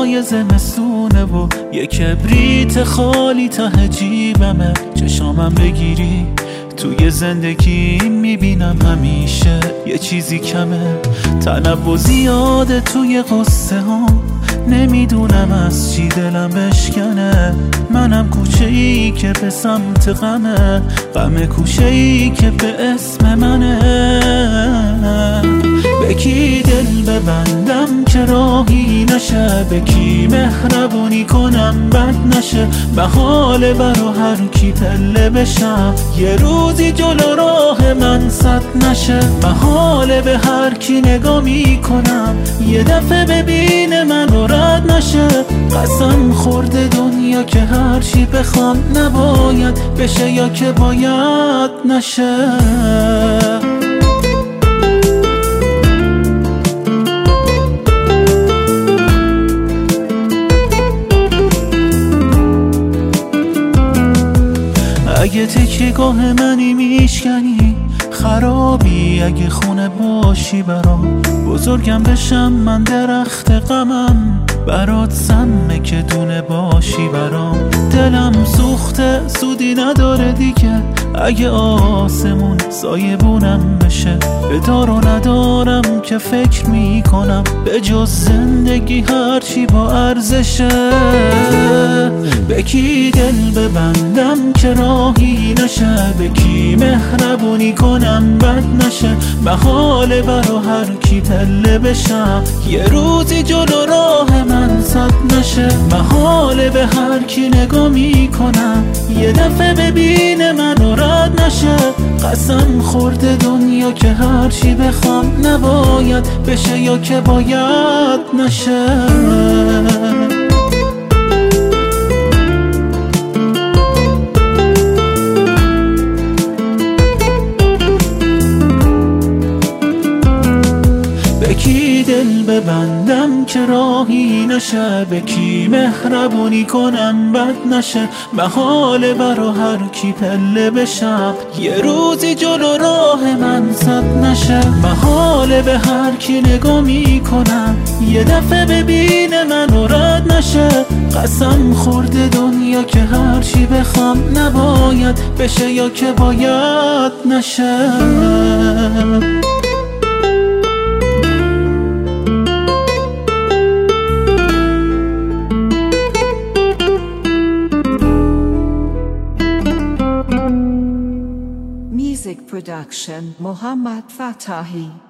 روزای زمستونه و یه کبریت خالی ته جیبمه. چشامم بگیری توی زندگی میبینم همیشه یه چیزی کمه. تنوع زیاده توی قصه ها، نمیدونم از چی دلم بشکنه. منم کوچه ای که به سمت غمه، غم کوچه ای که به اسم منه. به کی دل ببندم که راهی نشه، به کی مهربونی کنم بد نشه. محاله برا هر کی پله بشم، یه روزی جلو راه من سد نشه. محاله به هر کی نگاه میکنم، یه دفعه ببینه منو رد نشه. قسم خورده دنیا که هر چی بخوام نباید بشه یا که باید نشه. اگه تکیه‌گاه منی میشکنی خرابی، اگه خونه باشی برام بزرگم بشم من درخت غمم. برات سمه که دونه باشی برام. دلم سوخته سودی نداره دیگه، اگه آسمون سایبونم بشه. بدار و ندارم که فکر میکنم به جز زندگی هرچی با ارزشه. به کی دل ببندم که راهی نشه، به کی مهربونی کنم بد نشه. محاله برا هر کی پله بشم، یه روزی جلو راه من سد نشه. محاله به هر کی نگاه میکنم، یه دفعه ببینه منو رد نشه. قسم خورده دنیا که هر چی بخوام نباید بشه یا که باید نشه. به کی دل ببندم که راهی نشه، به کی مهربونی کنم بد نشه. محاله برا هر کی پله بشم، یه روزی جلو راه من سد نشه. محاله به هر کی نگاه میکنم، یه دفعه ببینه منو رد نشه. قسم خورده دنیا که هر چی بخوام نباید بشه یا که باید نشه. Music production Muhammad Fatahi.